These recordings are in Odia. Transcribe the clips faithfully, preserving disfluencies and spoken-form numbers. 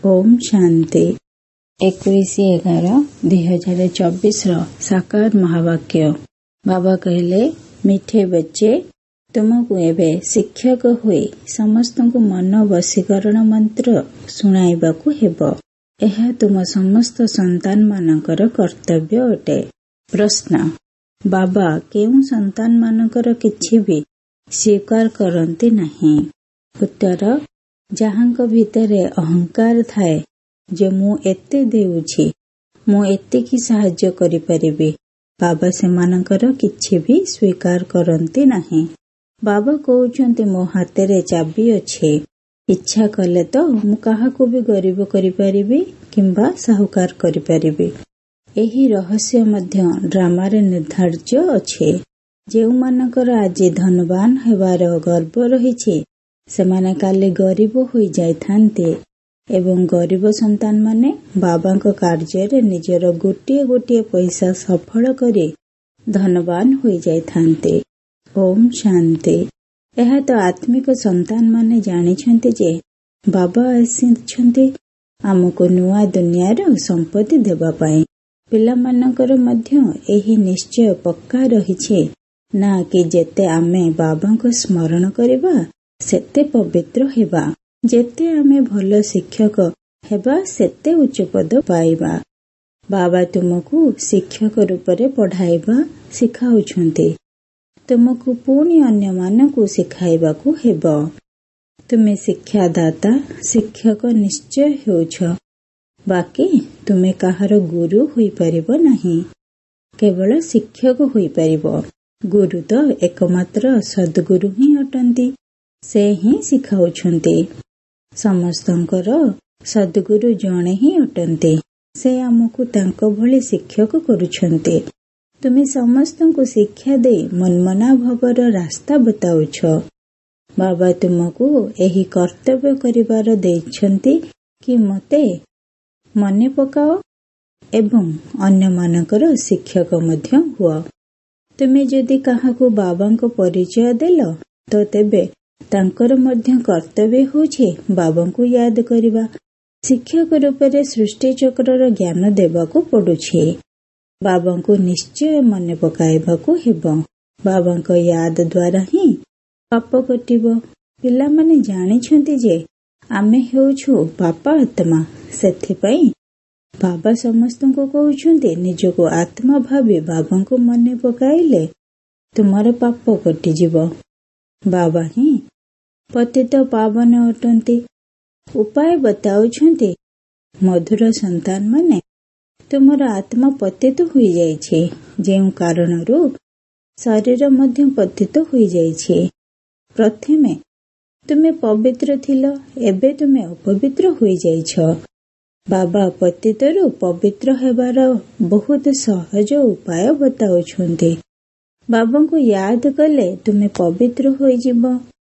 ओम शांति। इक्कीस एगार दुई हजार चौबीस साकार महावाक्य। बाबा कहले, मिठे बच्चे, तुमको एबे शिक्षक हुए समस्त मन वशीकरण मंत्र शुणाइबाकू हेबो। यह तुम समस्त संतान मानकर कर्तव्य अटे। प्रश्न, बाबा केउ संतान मानकर किछि भी स्वीकार करती नहीं? उत्तर, जाहांक भितरे अहंकार थाए जे मु एते देउछि, मु एतिकी साहाय्य करि परिबि, बाबा सेमानकर किछि भी स्वीकार करती नहीं। बाबा कहउछन्ति मो हातेरे चाबी अछि, इच्छा कले तो मु काहाकू भी गरीब करि परिबि किंबा साहुकार करि परिबि। एही रहस्य मध्य ड्रामारे निर्धार्य अछि। जेउ मानकर आज धनवान हेबार गर्व रहिछि, सेमाने काली गरीब होई जाइथान्ते एवं गरीब संतान माने बाबांक कार्य निजर गोटिए गोटिए पैसा सफल करी धनवान होई जाइथान्ते। ओम शांति। यह तो आत्मिक संतान माने जानिछन्ते जे बाबा आसिछन्ते आमको नुआ दुनियार संपत्ति देबा पाई। पिला मानकर मध्य एही निश्चय पक्का रहिछे ना कि जेते आमे बाबांक स्मरण करिबा सेते पवित्र हेबा, जेते आमे भल शिक्षक हेबा सेते उच्च पद पाइबा। बाबा तुमको शिक्षक रूपरे पढ़ाइबा सिखाउछन्ते, तुमको पुणी अन्य मानकू सिखाइबाकू हेबो। तुमे शिक्षादाता शिक्षक निश्चय होउछ, बाकी तुमे काहार गुरु होई परिबो नहीं, केवल शिक्षक होई परिबो। गुरु तो एकमात्र सद्गुरु ही अटंती, से ही सिखाउछन्ते। समस्तंकर सद्गुरु जणे ही अटंते, से आमको तांको भली शिक्षक करुछन्ते। तुमे समस्तंको शिक्षा दे मनमना भवर रास्ता बताउछ। बाबा तुमको एही कर्तव्य करिबार देइछन्ति कि मते मने पकाओ एवं अन्य मानकर शिक्षक मध्य हुआ। तुमे जदि काहाकू बाबांको परिचय देलो तो तेबे तांकर मध्य कर्तव्य होछे बाबांको याद करिबा। शिक्षक रूपरे सृष्टि चक्रर ज्ञान देबाकू पडुछे। बाबांको निश्चय मने पकाइबाकू हेबो। बाबांको याद द्वारा ही पाप कटिबो। पिला माने जानिछन्ति जे आमे हेउछु पापा आत्मा, सेथिपई बाबा समस्तंको कहउछन्ति निजको आत्मा भाबी बाबांको मने पकाइले तुमार पाप कटि जिवो। बाबा ही पतित पावन अटंती। उपाय बताउछन्ति, मधुर संतान माने तुमर आत्मा पतित होई जाइछे, जेउ कारणरू शरीर मध्य पतित होई जाइछे। प्रथमे तुमे पवित्र थिलो, एबे तुमे अपवित्र होई जाइछ। बाबा पतितरू पवित्र हेबार बहुत सहज उपाय बताउछन्ति। बाबांको याद कले तुमे पवित्र होई जिवो।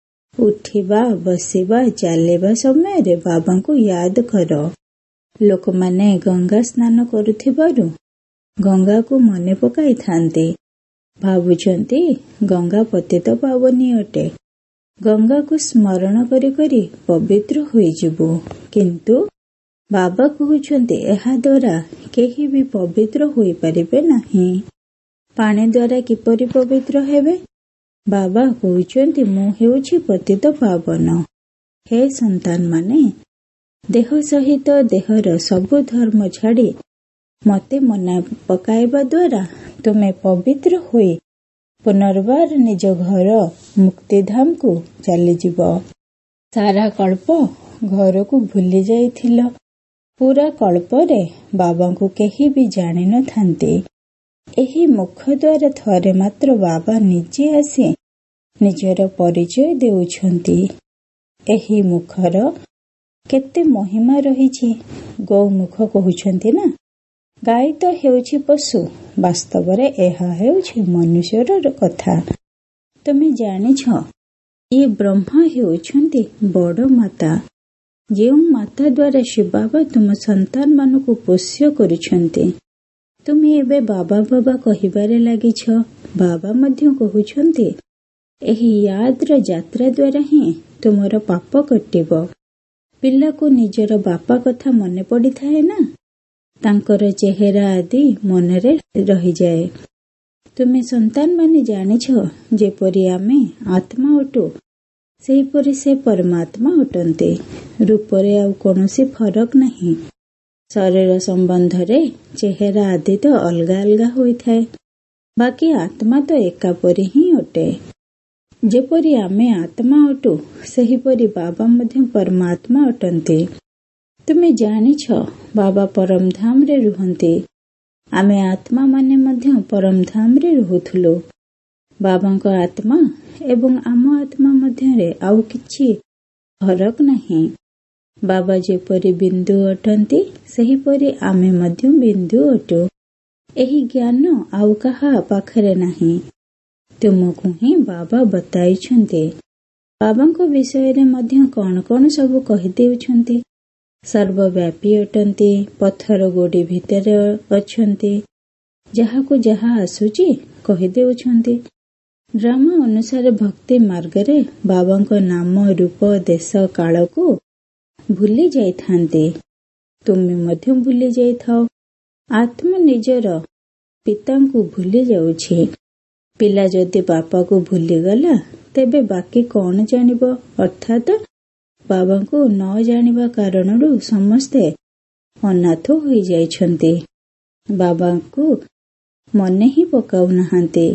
उठिबा बसिबा चालिबा समय रे बाबांको याद करो। लोक माने गंगा स्नान करुथिबारु गंगा को मने पकाई थांते। भाबुछन्ति गंगा पतित पावनी अटे, गंगा को स्मरण करी करी पवित्र होई जिवो। किंतु बाबा कहउछन्ति एहा द्वारा केही भी पवित्र होई परिबे नाही। पानी द्वारा किपरि पवित्र हेबे? बाबा कहउछन्ति मु हेउछि पतित पावन। हे संतान माने, देह सहित देहर सबु धर्म छाड़ी मते मना पकाइबा द्वारा तुमे पवित्र होई पुनर्बार निज घर मुक्तिधाम को चली जिवो। सारा कल्प घर को भूली जाइथिलो। पूरा कल्परे बाबा को केही भी जानि न थांते। एही मुख द्वारा थरे मात्र बाबा निजे आसी निजर परिचय देउछन्ति। एही मुखर केते महिमा रहिछि। गौमुख कहउछन्ति ना, गाई तो हेउछि पशु, वास्तवरे एहा हेउछि मनुष्यर कथा। तुमे जानिछ ये ब्रह्मा हेउछन्ति बड़ माता, जेउ माता द्वारा शिव बाबा तुम संतान मानकु पोष्य करुछन्ति। तुमे एबे बाबा बाबा कहिबारे लागिछ। बाबा मध्य कहउछन्ति एही यादर यात्रा द्वारा ही तुमर पाप कटिबो। ପିଲାକୁ ନିଜର ବାପା କଥା ମନେ ପଡ଼ିଥାଏ ନା, ତାଙ୍କର ଚେହେରା ଆଦି ମନରେ ରହିଯାଏ। ତୁମେ ସନ୍ତାନମାନେ ଜାଣିଛ, ଯେପରି ଆମେ ଆତ୍ମା ଅଟୁ, ସେହିପରି ସେ ପରମାତ୍ମା ଅଟନ୍ତି। ରୂପରେ ଆଉ କୌଣସି ଫରକ ନାହିଁ। ଶରୀର ସମ୍ବନ୍ଧରେ ଚେହେରା ଆଦି ତ ଅଲଗା ଅଲଗା ହୋଇଥାଏ, ବାକି ଆତ୍ମା ତ ଏକାପରି ହିଁ ଅଟେ। ଯେପରି ଆମେ ଆତ୍ମା ଅଟୁ, ସେହିପରି ବାବା ମଧ୍ୟ ପରମାତ୍ମା ଅଟନ୍ତି। ତୁମେ ଜାଣିଛ, ବାବା ପରମଧାମରେ ରୁହନ୍ତି। ଆମେ ଆତ୍ମା ମାନେ ମଧ୍ୟ ପରମଧାମରେ ରହୁଥିଲୁ। ବାବାଙ୍କ ଆତ୍ମା ଏବଂ ଆମ ଆତ୍ମା ମଧ୍ୟରେ ଆଉ କିଛି ଫରକ ନାହିଁ। ବାବା ଯେପରି ବିନ୍ଦୁ ଅଟନ୍ତି, ସେହିପରି ଆମେ ମଧ୍ୟ ବିନ୍ଦୁ ଅଟୁ। ଏହି ଜ୍ଞାନ ଆଉ କାହା ପାଖରେ ନାହିଁ। ତୁମକୁ ହିଁ ବାବା ବତାଇଛନ୍ତି। ବାବାଙ୍କ ବିଷୟରେ ମଧ୍ୟ କଣ କଣ ସବୁ କହିଦେଉଛନ୍ତି। ସର୍ବବ୍ୟାପୀ ଅଟନ୍ତି, ପଥର ଗୋଡ଼ି ଭିତରେ ଅଛନ୍ତି। ଯାହାକୁ ଯାହା ଆସୁଛି କହିଦେଉଛନ୍ତି। ଡ୍ରାମା ଅନୁସାରେ ଭକ୍ତି ମାର୍ଗରେ ବାବାଙ୍କ ନାମ, ରୂପ, ଦେଶ, କାଳକୁ ଭୁଲି ଯାଇଥାନ୍ତି। ତୁମେ ମଧ୍ୟ ଭୁଲି ଯାଇଥାଅ। ଆତ୍ମା ନିଜର ପିତାଙ୍କୁ ଭୁଲି ଯାଉଛି। ପିଲା ଯଦି ବାପାକୁ ଭୁଲିଗଲା, ତେବେ ବାକି କଣ ଜାଣିବ? ଅର୍ଥାତ୍ ବାବାଙ୍କୁ ନ ଜାଣିବା କାରଣରୁ ସମସ୍ତେ ଅନାଥ ହୋଇଯାଇଛନ୍ତି। ବାବାଙ୍କୁ ମନେ ହିଁ ପକାଉନାହାନ୍ତି।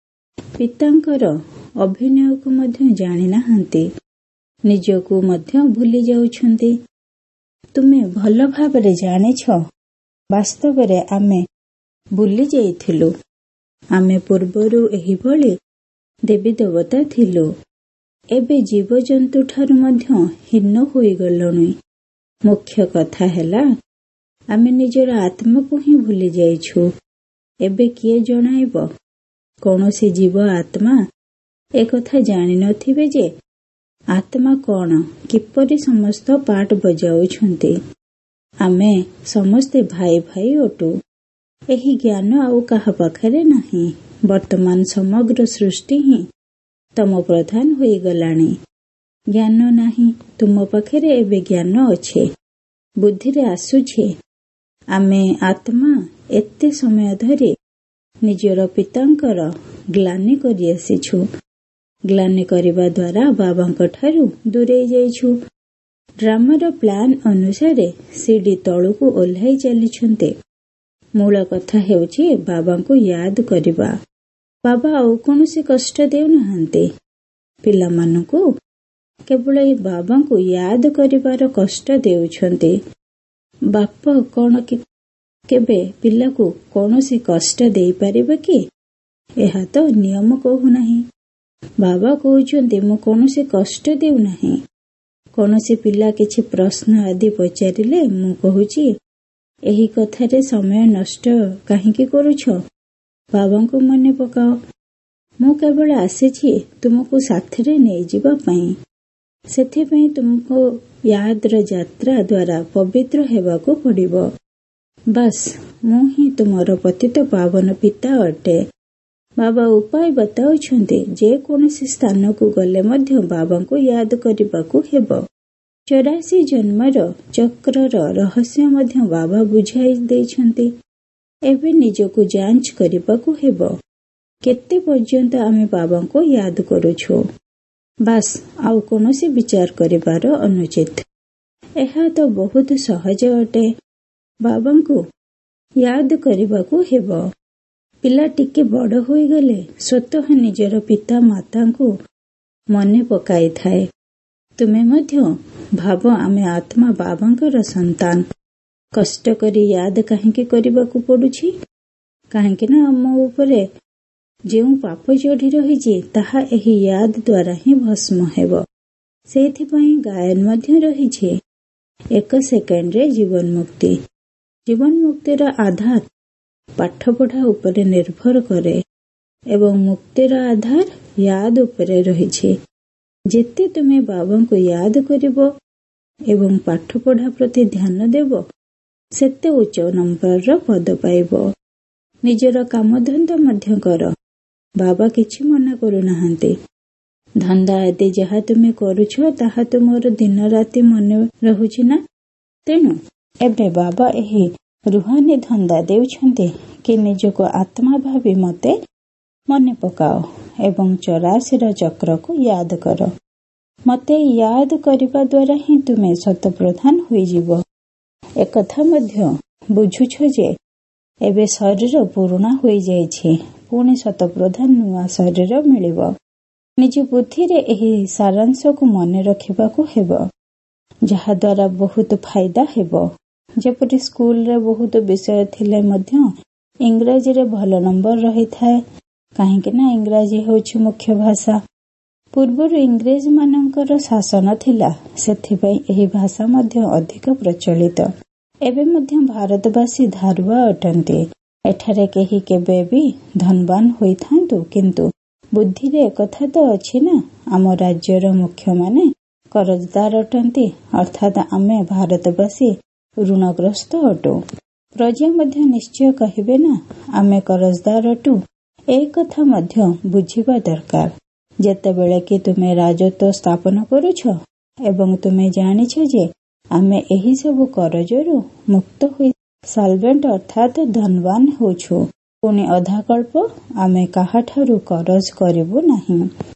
ପିତାଙ୍କର ଅଭିନୟକୁ ମଧ୍ୟ ଜାଣିନାହାନ୍ତି। ନିଜକୁ ମଧ୍ୟ ଭୁଲି ଯାଉଛନ୍ତି। ତୁମେ ଭଲ ଭାବରେ ଜାଣିଛ, ବାସ୍ତବରେ ଆମେ ଭୁଲି ଯାଇଥିଲୁ। ଆମେ ପୂର୍ବରୁ ଏହିଭଳି ଦେବୀ ଦେବତା ଥିଲୁ। ଏବେ ଜୀବଜନ୍ତୁ ଠାରୁ ମଧ୍ୟ ହୀନ ହୋଇଗଲଣି। ମୁଖ୍ୟ କଥା ହେଲା, ଆମେ ନିଜର ଆତ୍ମାକୁ ହିଁ ଭୁଲି ଯାଇଛୁ। ଏବେ କିଏ ଜଣାଇବ? କୌଣସି ଜୀବ ଆତ୍ମା ଏକଥା ଜାଣିନଥିବେ ଯେ ଆତ୍ମା କଣ, କିପରି ସମସ୍ତ ପାର୍ଟ ବଜାଉଛନ୍ତି। ଆମେ ସମସ୍ତେ ଭାଇ ଭାଇ ଅଟୁ। ଏହି ଜ୍ଞାନ ଆଉ କାହା ପାଖରେ ନାହିଁ। ବର୍ତ୍ତମାନ ସମଗ୍ର ସୃଷ୍ଟି ହିଁ ତମ ପ୍ରଧାନ ହୋଇଗଲାଣି। ଜ୍ଞାନ ନାହିଁ, ତୁମ ପାଖରେ ଏବେ ଜ୍ଞାନ ଅଛି। ବୁଦ୍ଧିରେ ଆସୁଛି, ଆମେ ଆତ୍ମା ଏତେ ସମୟ ଧରି ନିଜର ପିତାଙ୍କର ଗ୍ଲାନି କରି ଆସିଛୁ। ଗ୍ଲାନି କରିବା ଦ୍ୱାରା ବାବାଙ୍କ ଠାରୁ ଦୂରେଇ ଯାଇଛୁ। ଡ୍ରାମାର ପ୍ଲାନ ଅନୁସାରେ ସିଡି ତଳକୁ ଓହ୍ଲାଇ ଚାଲିଛନ୍ତି। ମୂଳ କଥା ହେଉଛି ବାବାଙ୍କୁ ୟାଦ କରିବା। ବାବା ଆଉ କୌଣସି କଷ୍ଟ ଦେଉନାହାନ୍ତି। ପିଲାମାନଙ୍କୁ କେବଳ ଏହି ବାବାଙ୍କୁ ୟାଦ କରିବାର କଷ୍ଟ ଦେଉଛନ୍ତି। ବାପ କଣ କେବେ ପିଲାକୁ କୌଣସି କଷ୍ଟ ଦେଇପାରିବ କି? ଏହା ତ ନିୟମ କହୁନାହିଁ। ବାବା କହୁଛନ୍ତି, ମୁଁ କୌଣସି କଷ୍ଟ ଦେଉନାହିଁ। କୌଣସି ପିଲା କିଛି ପ୍ରଶ୍ନ ଆଦି ପଚାରିଲେ ମୁଁ କହୁଛି, ଏହି କଥାରେ ସମୟ ନଷ୍ଟ କାହିଁକି କରୁଛ? ବାବାଙ୍କୁ ମନେ ପକାଅ। ମୁଁ କେବଳ ଆସିଛି ତୁମକୁ ସାଥିରେ ନେଇଯିବା ପାଇଁ। ସେଥିପାଇଁ ତୁମକୁ ୟାଦର ଯାତ୍ରା ଦ୍ୱାରା ପବିତ୍ର ହେବାକୁ ପଡ଼ିବ। ବାସ୍, ମୁଁ ହିଁ ତୁମର ପତିତ ପାବନ ପିତା ଅଟେ। ବାବା ଉପାୟ ବତାଉଛନ୍ତି। ଯେକୌଣସି ସ୍ଥାନକୁ ଗଲେ ମଧ୍ୟ ବାବାଙ୍କୁ ୟାଦ କରିବାକୁ ହେବ। ଚୌରାଶୀ ଜନ୍ମର ଚକ୍ରର ରହସ୍ୟ ମଧ୍ୟ ବାବା ବୁଝାଇ ଦେଇଛନ୍ତି। ଏବେ ନିଜକୁ ଯାଞ୍ଚ କରିବାକୁ ହେବ। କେତେ ପର୍ଯ୍ୟନ୍ତ ଆମେ ବାବାଙ୍କୁ ୟାଦ କରୁଛୁ। ବାସ୍, ଆଉ କୌଣସି ବିଚାର କରିବାର ଅନୁଚିତ। ଏହା ତ ବହୁତ ସହଜ ଅଟେ। ବାବାଙ୍କୁ ୟାଦ କରିବାକୁ ହେବ। ପିଲା ଟିକେ ବଡ଼ ହୋଇଗଲେ ସ୍ୱତଃ ନିଜର ପିତା ମାତାଙ୍କୁ ମନେ ପକାଇଥାଏ। ତୁମେ ମଧ୍ୟ ଭାବ, ଆମେ ଆତ୍ମା ବାବାଙ୍କର ସନ୍ତାନ। କଷ୍ଟ କରି ୟାଦ କାହିଁକି କରିବାକୁ ପଡୁଛି? କାହିଁକି ନା ଆମ ଉପରେ ଯେଉଁ ପାପ ଚଢ଼ି ରହିଛି, ତାହା ଏହି ୟାଦ ଦ୍ୱାରା ହିଁ ଭସ୍ମ ହେବ। ସେଇଥିପାଇଁ ଗାୟନ ମଧ୍ୟ ରହିଛି, ଏକ ସେକେଣ୍ଡରେ ଜୀବନ ମୁକ୍ତି। ଜୀବନ ମୁକ୍ତିର ଆଧାର ପାଠପଢ଼ା ଉପରେ ନିର୍ଭର କରେ ଏବଂ ମୁକ୍ତିର ଆଧାର ୟାଦ ଉପରେ ରହିଛି। ଯେତେ ତୁମେ ବାବାଙ୍କୁ ୟାଦ କରିବ ଏବଂ ପାଠପଢ଼ା ପ୍ରତି ଧ୍ୟାନ ଦେବ, ସେତେ ଉଚ୍ଚ ନମ୍ବରର ପଦ ପାଇବ। ନିଜର କାମଧନ୍ଦା ମଧ୍ୟ କର। ବାବା କିଛି ମନା କରୁନାହାନ୍ତି। ଧନ୍ଦା ଆଦି ଯାହା ତୁମେ କରୁଛ ତାହା ତୁମର ଦିନ ରାତି ମନେ ରହୁଛି ନା? ତେଣୁ ଏବେ ବାବା ଏହି ରୁହାନୀ ଧନ୍ଦା ଦେଉଛନ୍ତି କି ନିଜକୁ ଆତ୍ମା ଭାବି ମତେ ମନେ ପକାଅ ଏବଂ ଚଉରାଶୀର ଚକ୍ରକୁ ୟାଦ କର। ମତେ ୟାଦ କରିବା ଦ୍ୱାରା ହିଁ ତୁମେ ଶତପ୍ରଧାନ ହୋଇଯିବ। ଏକଥା ମଧ୍ୟ ବୁଝୁଛ ଯେ ଏବେ ଶରୀର ପୁରୁଣା ହୋଇଯାଇଛି, ପୁଣି ଶତପ୍ରଧାନ ନୂଆ ଶରୀର ମିଳିବ। ନିଜ ବୁଦ୍ଧିରେ ଏହି ସାରାଂଶକୁ ମନେ ରଖିବାକୁ ହେବ, ଯାହାଦ୍ୱାରା ବହୁତ ଫାଇଦା ହେବ। ଯେପରି ସ୍କୁଲରେ ବହୁତ ବିଷୟ ଥିଲେ ମଧ୍ୟ ଇଂରାଜୀରେ ଭଲ ନମ୍ବର ରହିଥାଏ, କାହିଁକି ନା ଇଂରାଜୀ ହେଉଛି ମୁଖ୍ୟ ଭାଷା। ପୂର୍ବରୁ ଇଂରେଜ ମାନଙ୍କର ଶାସନ ଥିଲା, ସେଥିପାଇଁ ଏହି ଭାଷା ମଧ୍ୟ ଅଧିକ ପ୍ରଚଳିତ। ଏବେ ମଧ୍ୟ ଭାରତବାସୀ ଧାରୁଆ ଅଟନ୍ତି। ଏଠାରେ କେହି କେବେ ବି ଧନବାନ ହୋଇଥାନ୍ତୁ, କିନ୍ତୁ ବୁଦ୍ଧିରେ ଏକଥା ତ ଅଛି ନା, ଆମ ରାଜ୍ୟର ମୁଖ୍ୟମାନେ କରଜଦାର ଅଟନ୍ତି, ଅର୍ଥାତ୍ ଆମେ ଭାରତବାସୀ ଋଣଗ୍ରସ୍ତ ଅଟୁ। ପ୍ରଜା ମଧ୍ୟ ନିଶ୍ଚୟ କହିବେ ନା ଆମେ କରଜଦାର ଅଟୁ। ଏ କଥା ମଧ୍ୟ ବୁଝିବା ଦରକାର। ଯେତେବେଳେ କି ତୁମେ ରାଜତ୍ୱ ସ୍ଥାପନ କରୁଛ ଏବଂ ତୁମେ ଜାଣିଛ ଯେ ଆମେ ଏହି ସବୁ କରଜରୁ ମୁକ୍ତ ହୋଇ ସଲଭେଣ୍ଟ ଅର୍ଥାତ୍ ଧନବାନ ହେଉଛୁ, ପୁଣି ଅଧାକଳ୍ପ ଆମେ କାହାଠାରୁ କରଜ କରିବୁ ନାହିଁ।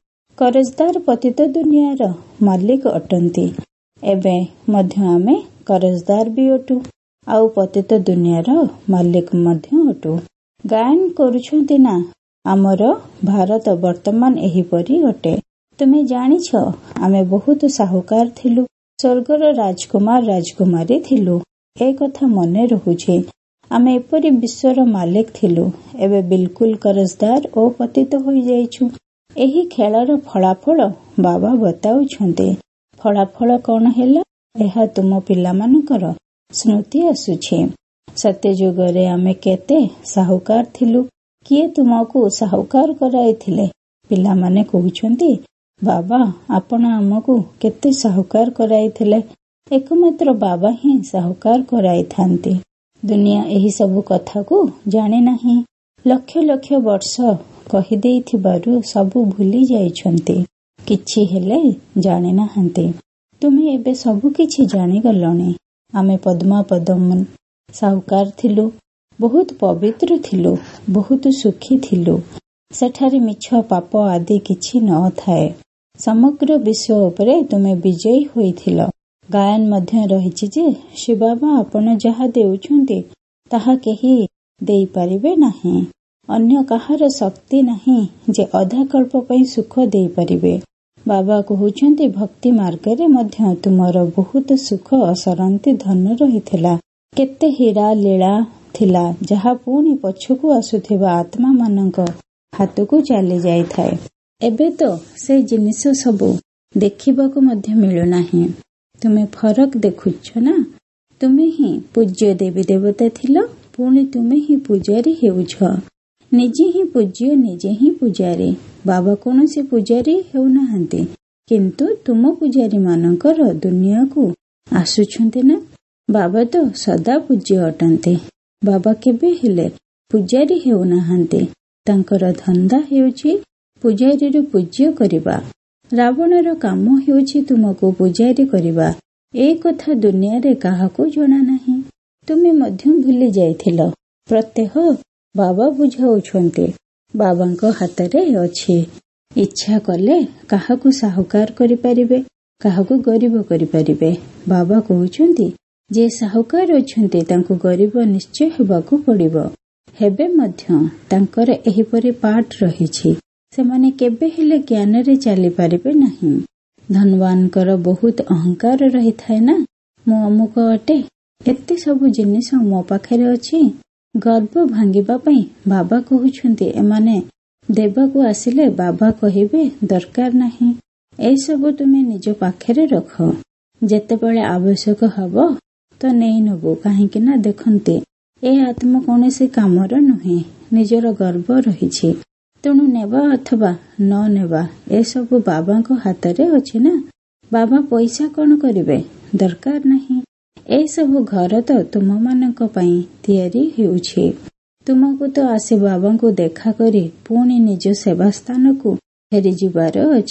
କରଜଦାର ପତିତ ଦୁନିଆର ମାଲିକ ଅଟନ୍ତି। ଏବେ ମଧ୍ୟ ଆମେ କରଜଦାର ବି ଅଟୁ, ଆଉ ପତିତ ଦୁନିଆର ମାଲିକ ମଧ୍ୟ ଅଟୁ। ଗାୟନ କରୁଛନ୍ତି ନା ଆମର ଭାରତ ବର୍ତ୍ତମାନ ଏହିପରି ଅଟେ। ତୁମେ ଜାଣିଛ ଆମେ ବହୁତ ସାହୁକାର ଥିଲୁ, ସ୍ୱର୍ଗର ରାଜକୁମାର ରାଜକୁମାରୀ ଥିଲୁ। ଏ କଥା ମନେ ରହୁଛି। ଆମେ ଏପରି ବିଶ୍ୱର ମାଲିକ ଥିଲୁ, ଏବେ ବିଲକୁଲ କରଜଦାର ଓ ପତିତ ହୋଇଯାଇଛୁ। ଏହି ଖେଳର ଫଳାଫଳ ବାବା ବତାଉଛନ୍ତି। ଫଳାଫଳ କଣ ହେଲା ଏହା ତୁମ ପିଲାମାନଙ୍କର ସ୍ମୃତି ଆସୁଛି। ସତ୍ୟ ଯୁଗରେ ଆମେ କେତେ ସାହୁକାର ଥିଲୁ। କିଏ ତୁମକୁ ସାହୁକାର କରାଇଥିଲେ? ପିଲାମାନେ କହୁଛନ୍ତି, ବାବା ଆପଣ ଆମକୁ କେତେ ସାହୁକାର କରାଇଥିଲେ। ଏକମାତ୍ର ବାବା ହିଁ ସାହୁକାର କରାଇଥାନ୍ତି। ଦୁନିଆ ଏହି ସବୁ କଥାକୁ ଜାଣି ନାହିଁ। ଲକ୍ଷ ଲକ୍ଷ ବର୍ଷ କହିଦେଇଥିବାରୁ ସବୁ ଭୁଲି ଯାଇଛନ୍ତି, କିଛି ହେଲେ ଜାଣିନାହାନ୍ତି। ତୁମେ ଏବେ ସବୁ କିଛି ଜାଣିଗଲଣି। ଆମେ ପଦ୍ମା ପଦମ ସାହୁକାର ଥିଲୁ, ବହୁତ ପବିତ୍ର ଥିଲୁ, ବହୁତ ସୁଖୀ ଥିଲୁ। ସେଠାରେ ମିଛ ପାପ ଆଦି କିଛି ନଥାଏ। ସମଗ୍ର ବିଶ୍ୱ ଉପରେ ତୁମେ ବିଜୟୀ ହୋଇଥିଲ। ଗାୟନ ମଧ୍ୟ ରହିଛି ଯେ ଶିବବାବା ଆପଣ ଯାହା ଦେଉଛନ୍ତି ତାହା କେହି ଦେଇପାରିବେ ନାହିଁ। ଅନ୍ୟ କାହାର ଶକ୍ତି ନାହିଁ ଯେ ଅଧାକଳ୍ପ ପାଇଁ ସୁଖ ଦେଇପାରିବେ। ବାବା କହୁଛନ୍ତି ଭକ୍ତି ମାର୍ଗରେ ମଧ୍ୟ ତୁମର ବହୁତ ସୁଖ ଅସରନ୍ତି ଧନ ରହିଥିଲା। କେତେ ହୀରା ଲୀଳା ଥିଲା ଯାହା ପୁଣି ପଛକୁ ଆସୁଥିବା ଆତ୍ମା ମାନଙ୍କ ହାତକୁ ଚାଲି ଯାଇଥାଏ। ଏବେ ତ ସେ ଜିନିଷ ସବୁ ଦେଖିବାକୁ ମଧ୍ୟ ମିଳୁନାହିଁ। ତୁମେ ଫରକ ଦେଖୁଛ ନା? ତୁମେ ହିଁ ପୂଜ୍ୟ ଦେବୀ ଦେବତା ଥିଲ, ପୁଣି ତୁମେ ହିଁ ପୂଜାରୀ ହେଉଛ। ନିଜେ ହିଁ ପୂଜ୍ୟ, ନିଜେ ହିଁ ପୂଜାରୀ। ବାବା କୌଣସି ପୂଜାରୀ ହେଉନାହାନ୍ତି, କିନ୍ତୁ ତୁମ ପୂଜାରୀ ମାନଙ୍କର ଦୁନିଆକୁ ଆସୁଛନ୍ତି ନା। ବାବା ତ ସଦା ପୂଜ୍ୟ ଅଟନ୍ତି। ବାବା କେବେ ହେଲେ ପୂଜାରୀ ହେଉନାହାନ୍ତି। ତାଙ୍କର ଧନ୍ଦା ହେଉଛି ପୂଜାରୀରୁ ପୂଜ୍ୟ କରିବା। ରାବଣର କାମ ହେଉଛି ତୁମକୁ ପୂଜାରୀ କରିବା। ଏ କଥା ଦୁନିଆରେ କାହାକୁ ଜଣା ନାହିଁ। ତୁମେ ମଧ୍ୟ ଭୁଲି ଯାଇଥିଲ। ପ୍ରତ୍ୟହ ବାବା ବୁଝାଉଛନ୍ତି। ବାବାଙ୍କ ହାତରେ ଅଛି। ଇଚ୍ଛା କଲେ କାହାକୁ ସାହୁକାର କରିପାରିବେ, କାହାକୁ ଗରିବ କରିପାରିବେ। ବାବା କହୁଛନ୍ତି ଯେ ସାହୁକାର ଅଛନ୍ତି ତାଙ୍କୁ ଗରିବ ନିଶ୍ଚୟ ହେବାକୁ ପଡ଼ିବ। ହେବେ ମଧ୍ୟ ତାଙ୍କର ଏହିପରି ପାଠ ରହିଛି। ସେମାନେ କେବେ ହେଲେ ଜ୍ଞାନରେ ଚାଲିପାରିବେ ନାହିଁ। ଧନବାନଙ୍କର ବହୁତ ଅହଙ୍କାର ରହିଥାଏ ନା, ମୁଁ ଅମୁକ ଅଟେ, ଏତେ ସବୁ ଜିନିଷ ମୋ ପାଖରେ ଅଛି। ଗର୍ବ ଭାଙ୍ଗିବା ପାଇଁ ବାବା କହୁଛନ୍ତି ଏମାନେ ଦେବାକୁ ଆସିଲେ ବାବା କହିବେ ଦରକାର ନାହିଁ। ଏସବୁ ତୁମେ ନିଜ ପାଖରେ ରଖ। ଯେତେବେଳେ ଆବଶ୍ୟକ ହବ ତ ନେଇ ନେବୁ। କାହିଁକି ନା ଦେଖନ୍ତି ଏ ଆତ୍ମା କୌଣସି କାମର ନୁହେଁ। ନିଜର ଗର୍ବ ରହିଛି, ତେଣୁ ନେବା ଅଥବା ନ ନେବା ଏସବୁ ବାବାଙ୍କ ହାତରେ ଅଛି ନା। ବାବା ପଇସା କଣ କରିବେ? ଦରକାର ନାହିଁ। ଏସବୁ ଘର ତ ତୁମମାନଙ୍କ ପାଇଁ ତିଆରି ହେଉଛି। ତୁମକୁ ତ ଆସି ବାବାଙ୍କୁ ଦେଖା କରି ପୁଣି ନିଜ ସେବା ସ୍ଥାନକୁ ଫେରିଯିବାର ଅଛି।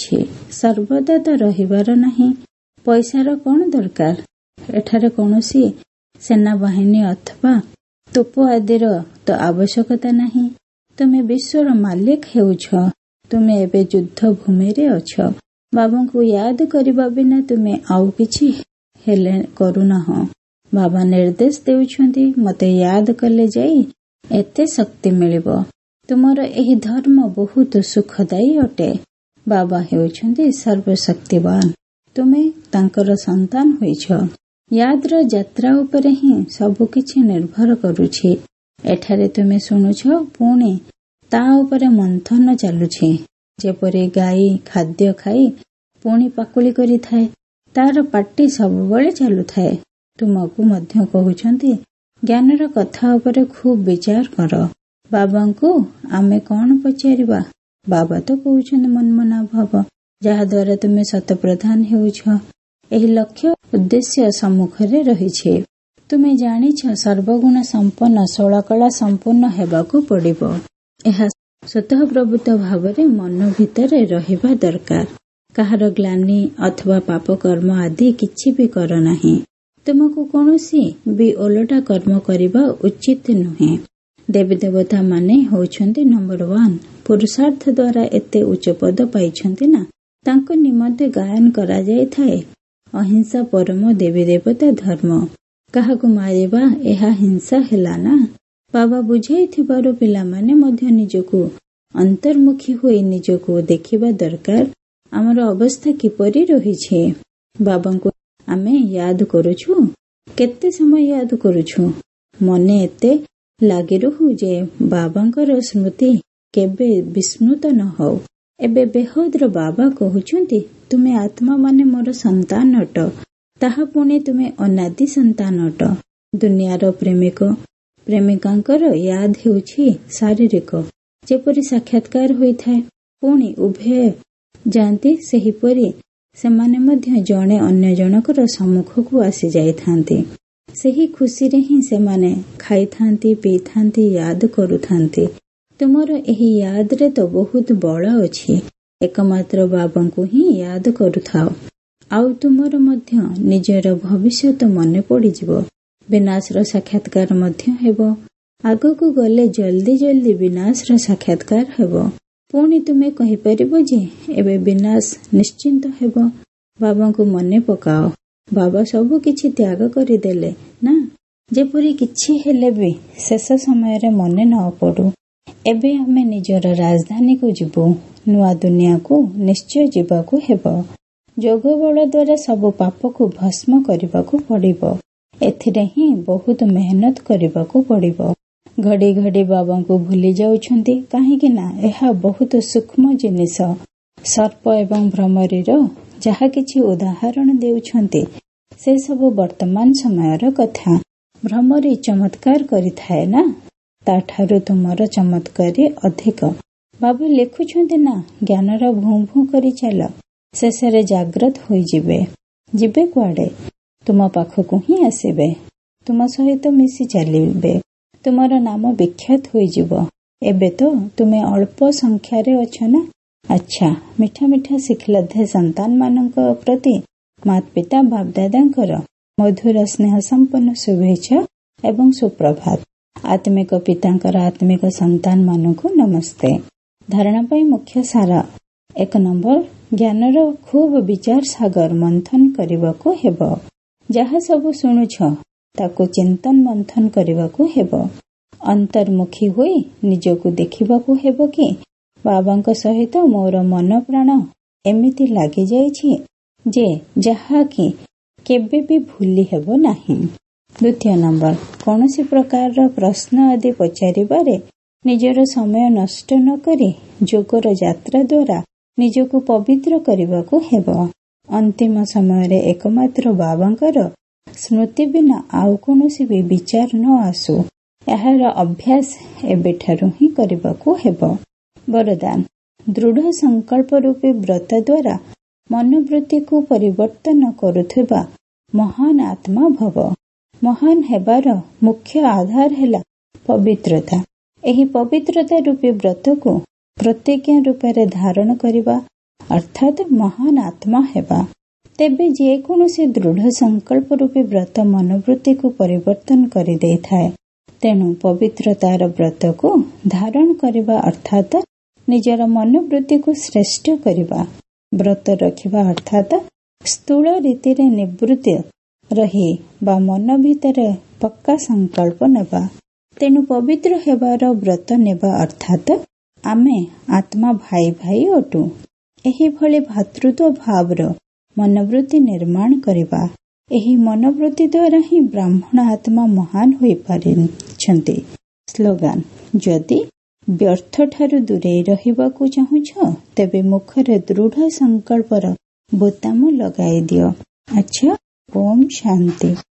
ସର୍ବଦା ତ ରହିବାର ନାହିଁ। ପଇସାର କ'ଣ ଦରକାର? ଏଠାରେ କୌଣସି ସେନାବାହିନୀ ଅଥବା ତୋପ ଆଦିର ତ ଆବଶ୍ୟକତା ନାହିଁ। ତୁମେ ବିଶ୍ୱର ମାଲିକ ହେଉଛ। ତୁମେ ଏବେ ଯୁଦ୍ଧ ଭୂମିରେ ଅଛ। ବାବାଙ୍କୁ ୟାଦ କରିବା ବିନା ତୁମେ ଆଉ କିଛି ହେଲେ କରୁନାହଁ। ବାବା ନିର୍ଦ୍ଦେଶ ଦେଉଛନ୍ତି, ମୋତେ ୟାଦ କଲେ ଯାଇ ଏତେ ଶକ୍ତି ମିଳିବ। ତୁମର ଏହି ଧର୍ମ ବହୁତ ସୁଖଦାୟୀ ଅଟେ। ବାବା ହେଉଛନ୍ତି ସର୍ବଶକ୍ତିବାନ। ତୁମେ ତାଙ୍କର ସନ୍ତାନ ହୋଇଛ। ୟାଦର ଯାତ୍ରା ଉପରେ ହିଁ ସବୁକିଛି ନିର୍ଭର କରୁଛି। ଏଠାରେ ତୁମେ ଶୁଣୁଛ, ପୁଣି ତା ଉପରେ ମନ୍ଥନ ଚାଲୁଛି। ଯେପରି ଗାଈ ଖାଦ୍ୟ ଖାଇ ପୁଣି ପାକୁଳି କରିଥାଏ, ତାର ପାଟି ସବୁବେଳେ ଚାଲୁଥାଏ। ତୁମକୁ ମଧ୍ୟ କହୁଛନ୍ତି, ଜ୍ଞାନର କଥା ଉପରେ ଖୁବ୍ ବିଚାର କର। ବାବାଙ୍କୁ ଆମେ କ'ଣ ପଚାରିବା? ବାବା ତ କହୁଛନ୍ତି ମନ୍ମନା ଭବ, ଯାହାଦ୍ୱାରା ତୁମେ ଶତପ୍ରଧାନ ହେଉଛ। ଏହି ଲକ୍ଷ୍ୟ ଉଦ୍ଦେଶ୍ୟ ସମ୍ମୁଖରେ ରହିଛି। ତୁମେ ଜାଣିଛ ସର୍ବଗୁଣ ସମ୍ପନ୍ନ ଷୋଳକଳା ସମ୍ପୂର୍ଣ୍ଣ ହେବାକୁ ପଡ଼ିବ। ଏହା ସ୍ୱତଃପ୍ରବୃତ୍ତ ଭାବରେ ମନ ଭିତରେ ରହିବା ଦରକାର। କାହାର ଗ୍ଲାନି ଅଥବା ପାପକର୍ମ ଆଦି କିଛି ବି କର ନାହିଁ। ତୁମକୁ କୌଣସି ବି ଓଲଟା କର୍ମ କରିବା ଉଚିତ ନୁହେଁ। ଦେବୀ ଦେବତା ମାନେ ହେଉଛନ୍ତି ନମ୍ବର ୱାନ୍। ପୁରୁଷାର୍ଥ ଦ୍ୱାରା ଏତେ ଉଚ୍ଚ ପଦ ପାଇଛନ୍ତି ନା, ତାଙ୍କ ନିମନ୍ତେ ଗାୟନ କରାଯାଇଥାଏ, ଅହିଂସା ପରମ ଦେବୀ ଦେବତା ଧର୍ମ। କାହାକୁ ମାରିବା ଏହା ହିଂସା ହେଲା ନା। ବାବା ବୁଝାଇଥିବାରୁ ପିଲାମାନେ ମଧ୍ୟ ନିଜକୁ ଅନ୍ତର୍ମୁଖୀ ହୋଇ ନିଜକୁ ଦେଖିବା ଦରକାର। ଆମର ଅବସ୍ଥା କିପରି ରହିଛି? ବାବାଙ୍କୁ ଆମେ ୟାଦ କରୁଛୁ। କେତେ ସମୟ ୟାଦ କରୁଛୁ? ମନେ ଏତେ ଲାଗି ରହୁ ଯେ ବାବାଙ୍କର ସ୍ମୃତି କେବେ ବିସ୍ମୃତ ନ ହଉ। ଏବେ ବେହଦର ବାବା କହୁଛନ୍ତି, ତୁମେ ଆତ୍ମା ମାନେ ମୋର ସନ୍ତାନ ଅଟ। ତାହା ପୁଣି ତୁମେ ଅନାଦି ସନ୍ତାନ ଅଟ। ଦୁନିଆର ପ୍ରେମିକ ପ୍ରେମିକାଙ୍କର ୟାଦ ହେଉଛି ଶାରୀରିକ। ଯେପରି ସାକ୍ଷାତକାର ହୋଇଥାଏ, ପୁଣି ଉଭୟ ଯାଆନ୍ତି, ସେହିପରି ସେମାନେ ମଧ୍ୟ ଜଣେ ଅନ୍ୟ ଜଣଙ୍କର ସମ୍ମୁଖକୁ ଆସି ଯାଇଥାନ୍ତି। ସେହି ଖୁସିରେ ହିଁ ସେମାନେ ଖାଇଥାନ୍ତି, ପିଇଥାନ୍ତି, ୟାଦ କରୁଥାନ୍ତି। ତୁମର ଏହି ୟାଦରେ ତ ବହୁତ ବଳ ଅଛି। ଏକମାତ୍ର ବାବାଙ୍କୁ ହିଁ ୟାଦ କରୁଥାଅ, ଆଉ ତୁମର ମଧ୍ୟ ନିଜର ଭବିଷ୍ୟତ ମନେ ପଡ଼ିଯିବ। ବିନାଶର ସାକ୍ଷାତକାର ମଧ୍ୟ ହେବ। ଆଗକୁ ଗଲେ ଜଲ୍ଦି ଜଲ୍ଦି ବିନାଶର ସାକ୍ଷାତକାର ହେବ। ପୁଣି ତୁମେ କହିପାରିବ ଯେ ଏବେ ବିନାଶ ନିଶ୍ଚିନ୍ତ ହେବ। ବାବାଙ୍କୁ ମନେ ପକାଅ। ବାବା ସବୁ କିଛି ତ୍ୟାଗ କରିଦେଲେ ନା। ଯେପରି କିଛି ହେଲେ ବି ଶେଷ ସମୟରେ ମନେ ନ ପଡୁ। ଏବେ ଆମେ ନିଜର ରାଜଧାନୀକୁ ଯିବୁ। ନୂଆ ଦୁନିଆକୁ ନିଶ୍ଚୟ ଯିବାକୁ ହେବ। ଯୋଗ ବଳ ଦ୍ୱାରା ସବୁ ପାପକୁ ଭସ୍ମ କରିବାକୁ ପଡ଼ିବ। ଏଥିରେ ହିଁ ବହୁତ ମେହନତ କରିବାକୁ ପଡ଼ିବ। ଘଡ଼ି ଘଡ଼ି ବାବାଙ୍କୁ ଭୁଲି ଯାଉଛନ୍ତି, କାହିଁକି ନା ଏହା ବହୁତ ସୂକ୍ଷ୍ମ ଜିନିଷ। ସର୍ପ ଏବଂ ଭ୍ରମରୀର ଯାହା କିଛି ଉଦାହରଣ ଦେଉଛନ୍ତି, ସେ ସବୁ ବର୍ତ୍ତମାନ ସମୟର କଥା। ଭ୍ରମରୀ ଚମତ୍କାର କରିଥାଏ ନା, ତାଠାରୁ ତୁମର ଚମତ୍କାରୀ ଅଧିକ। ବାବା ଲେଖୁଛନ୍ତି ନା, ଜ୍ଞାନର ଭୂ ଭୂ କରି ଚାଲ, ଶେଷରେ ଜାଗ୍ରତ ହୋଇଯିବେ। ଯିବେ କୁଆଡ଼େ? ତୁମ ପାଖକୁ ହିଁ ଆସିବେ। ତୁମ ସହିତ ମିଶି ଚାଲିବେ। ତୁମର ନାମ ବିଖ୍ୟାତ ହୋଇଯିବ। ଏବେ ତ ତୁମେ ଅଳ୍ପ ସଂଖ୍ୟାରେ ଅଛ ନା। ଆଚ୍ଛା, ମିଠା ମିଠା ଶିଖିଲଧେ ସନ୍ତାନ ମାନଙ୍କ ପ୍ରତି ମାତା ପିତା ବାପଦାଦାଙ୍କର ମଧୁର ସ୍ନେହ ସମ୍ପନ୍ନ ଶୁଭେଚ୍ଛା ଏବଂ ସୁପ୍ରଭାତ। ଆତ୍ମିକ ପିତାଙ୍କର ଆତ୍ମିକ ସନ୍ତାନ ମାନଙ୍କୁ ନମସ୍ତେ। ଧାରଣା ପାଇଁ ମୁଖ୍ୟ ସାର। ଏକ ନମ୍ବର, ଜ୍ଞାନର ଖୁବ୍ ବିଚାର ସାଗର ମନ୍ଥନ କରିବାକୁ ହେବ। ଯାହା ସବୁ ଶୁଣୁଛ ତାକୁ ଚିନ୍ତନ ମନ୍ଥନ କରିବାକୁ ହେବ। ଅନ୍ତର୍ମୁଖୀ ହୋଇ ନିଜକୁ ଦେଖିବାକୁ ହେବ କି ବାବାଙ୍କ ସହିତ ମୋର ମନ ପ୍ରାଣ ଏମିତି ଲାଗିଯାଇଛି ଯେ ଯାହାକି କେବେ ବି ଭୁଲି ହେବ ନାହିଁ। ଦ୍ୱିତୀୟ ନମ୍ବର, କୌଣସି ପ୍ରକାରର ପ୍ରଶ୍ନ ଆଦି ପଚାରିବାରେ ନିଜର ସମୟ ନଷ୍ଟ ନ କରି ଯୋଗର ଯାତ୍ରା ଦ୍ୱାରା ନିଜକୁ ପବିତ୍ର କରିବାକୁ ହେବ। ଅନ୍ତିମ ସମୟରେ ଏକମାତ୍ର ବାବାଙ୍କର ସ୍ମୃତି ବିନା ଆଉ କୌଣସି ବି ବିଚାର ନ ଆସୁ, ଏହାର ଅଭ୍ୟାସ ଏବେଠାରୁ ହିଁ କରିବାକୁ ହେବ। ବରଦାନ, ଦୃଢ଼ ସଂକଳ୍ପ ରୂପୀ ବ୍ରତ ଦ୍ୱାରା ମନୋବୃତ୍ତିକୁ ପରିବର୍ତ୍ତନ କରୁଥିବା ମହାନ ଆତ୍ମା ଭବ। ମହାନ ହେବାର ମୁଖ୍ୟ ଆଧାର ହେଲା ପବିତ୍ରତା। ଏହି ପବିତ୍ରତା ରୂପୀ ବ୍ରତକୁ ପ୍ରତିଜ୍ଞା ରୂପରେ ଧାରଣ କରିବା ଅର୍ଥାତ୍ ମହାନ ଆତ୍ମା ହେବା। ତେବେ ଯେକୌଣସି ଦୃଢ ସଂକଳ୍ପ ରୂପୀ ବ୍ରତ ମନୋବୃତ୍ତିକୁ ପରିବର୍ତ୍ତନ କରିଦେଇଥାଏ। ତେଣୁ ପବିତ୍ରତାର ବ୍ରତକୁ ଧାରଣ କରିବା ଅର୍ଥାତ୍ ନିଜର ମନୋବୃତ୍ତିକୁ ଶ୍ରେଷ୍ଠ କରିବା। ବ୍ରତ ରଖିବା ଅର୍ଥାତ୍ ସ୍ଥୂଳ ରୀତିରେ ନିବୃତ୍ତ ରହି ବା ମନ ଭିତରେ ପକ୍କା ସଂକଳ୍ପ ନେବା। ତେଣୁ ପବିତ୍ର ହେବାର ବ୍ରତ ନେବା ଅର୍ଥାତ୍ ଆମେ ଆତ୍ମା ଭାଇ ଭାଇ ଅଟୁ। ଏହିଭଳି ଭାତୃତ୍ୱ ଭାବର ମନୋବୃତ୍ତି ନିର୍ମାଣ କରିବା। ଏହି ମନୋବୃତ୍ତି ଦ୍ୱାରା ହିଁ ବ୍ରାହ୍ମଣ ଆତ୍ମା ମହାନ ହୋଇପାରିଛନ୍ତି। ସ୍ଲୋଗାନ: ଯଦି ବ୍ୟର୍ଥଠାରୁ ଦୂରେଇ ରହିବାକୁ ଚାହୁଁଛ ତେବେ ମୁଖରେ ଦୃଢ ସଂକଳ୍ପର ବୋତାମ ଲଗାଇ ଦିଅ। ଆଚ୍ଛା, ଓମ୍ ଶାନ୍ତି।